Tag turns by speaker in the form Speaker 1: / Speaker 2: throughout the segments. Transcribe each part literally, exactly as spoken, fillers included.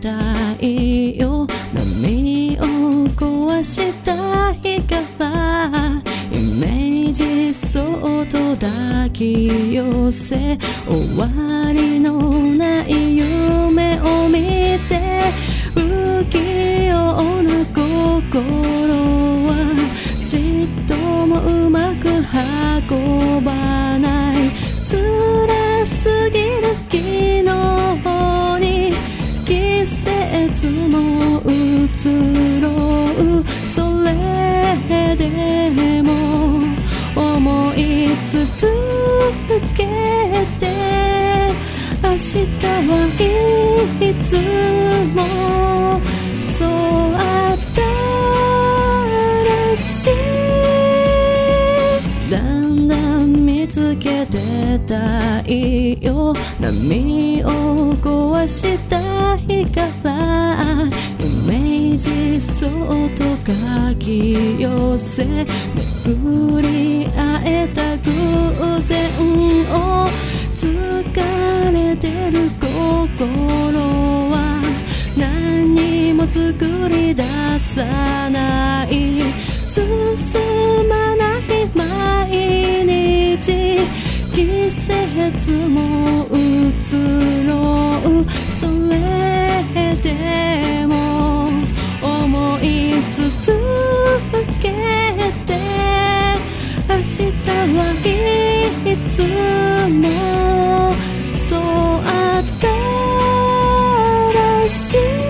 Speaker 1: たいよ。波を壊したいからイメージそっと抱き寄せ、終わりのない夢を見て不器用な心はちっともうまく運ばない。辛すぎる昨日に季節も移ろう。それでも思い続けて明日はいつもそう新しい。だんだん見つけてたいよ。波を壊したいからイメージそっと書き寄せ、巡り会えた偶然を疲れてる心は何も作り出さない。進まない毎日、季節も移ろう。それでも思い続けて明日はいつもそう新しい。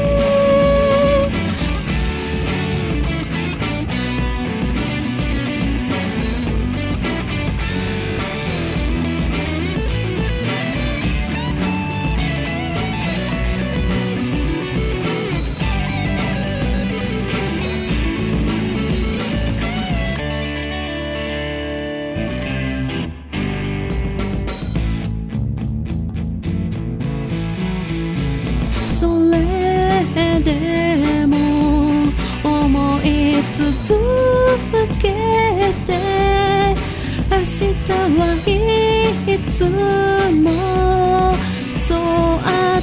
Speaker 1: それでも思い続けて明日はいつもそう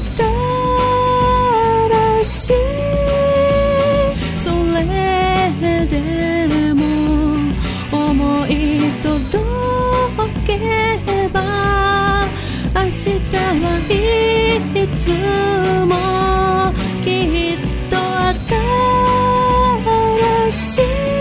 Speaker 1: 新しい。それでも思い届けば明日はいつもきっと新しい。